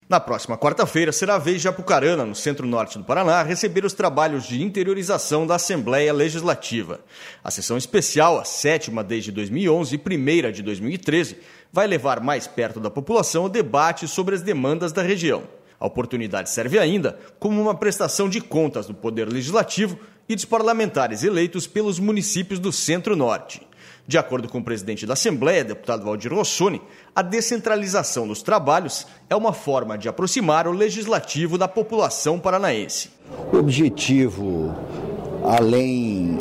Na próxima quarta-feira, será a vez de Apucarana, no centro-norte do Paraná, receber os trabalhos de interiorização da Assembleia Legislativa. A sessão especial, a 7ª desde 2011 e 1ª de 2013, vai levar mais perto da população o debate sobre as demandas da região. A oportunidade serve ainda como uma prestação de contas do Poder Legislativo e dos parlamentares eleitos pelos municípios do Centro-Norte. De acordo com o presidente da Assembleia, deputado Valdir Rossoni, a descentralização dos trabalhos é uma forma de aproximar o legislativo da população paranaense. O objetivo, além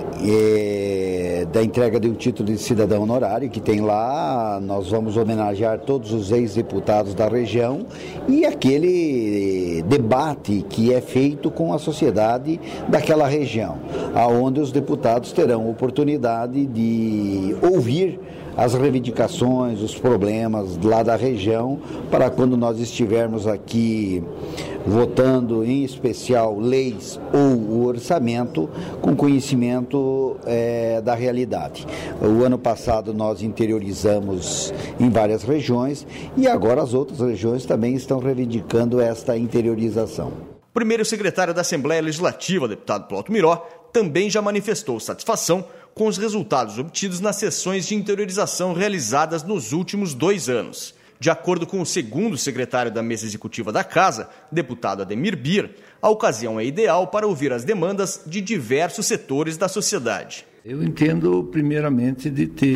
da entrega de um título de cidadão honorário que tem lá, nós vamos homenagear todos os ex-deputados da região e aquele debate que é feito com a sociedade daquela região, onde os deputados terão oportunidade de ouvir as reivindicações, os problemas lá da região, para quando nós estivermos aqui votando, em especial, leis ou o orçamento, com conhecimento da realidade. O ano passado nós interiorizamos em várias regiões e agora as outras regiões também estão reivindicando esta interiorização. O primeiro secretário da Assembleia Legislativa, deputado Plauto Miró, também já manifestou satisfação com os resultados obtidos nas sessões de interiorização realizadas nos últimos 2 anos. De acordo com o segundo secretário da mesa executiva da Casa, deputado Ademir Bir, a ocasião é ideal para ouvir as demandas de diversos setores da sociedade. Eu entendo, primeiramente,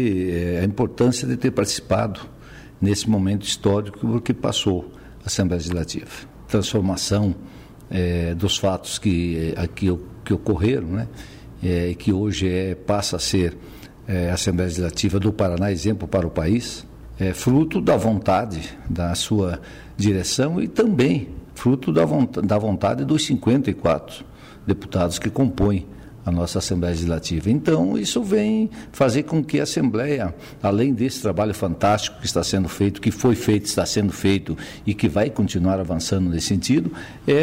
a importância de ter participado nesse momento histórico que passou a Assembleia Legislativa. Transformação dos fatos que ocorreram, né? Que hoje passa a ser a Assembleia Legislativa do Paraná, exemplo para o país, fruto da vontade da sua direção e também fruto da vontade dos 54 deputados que compõem a nossa Assembleia Legislativa. Então, isso vem fazer com que a Assembleia, além desse trabalho fantástico que está sendo feito, que foi feito, está sendo feito e que vai continuar avançando nesse sentido,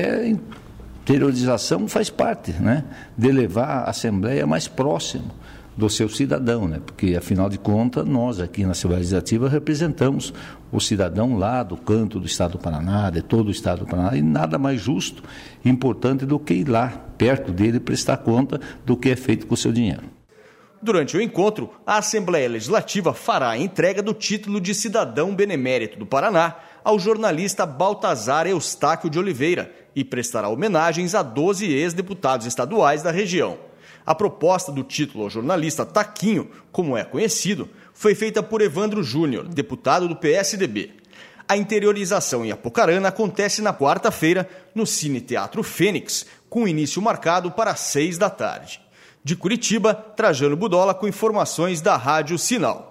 interiorização faz parte, né, de levar a Assembleia mais próximo do seu cidadão, né? Porque, afinal de contas, nós aqui na Assembleia Legislativa representamos o cidadão lá do canto do Estado do Paraná, de todo o Estado do Paraná, e nada mais justo e importante do que ir lá, perto dele, e prestar conta do que é feito com o seu dinheiro. Durante o encontro, a Assembleia Legislativa fará a entrega do título de cidadão benemérito do Paraná ao jornalista Baltazar Eustáquio de Oliveira e prestará homenagens a 12 ex-deputados estaduais da região. A proposta do título ao jornalista Taquinho, como é conhecido, foi feita por Evandro Júnior, deputado do PSDB. A interiorização em Apucarana acontece na quarta-feira no Cine Teatro Fênix, com início marcado para 6 da tarde. De Curitiba, Trajano Budola com informações da Rádio Sinal.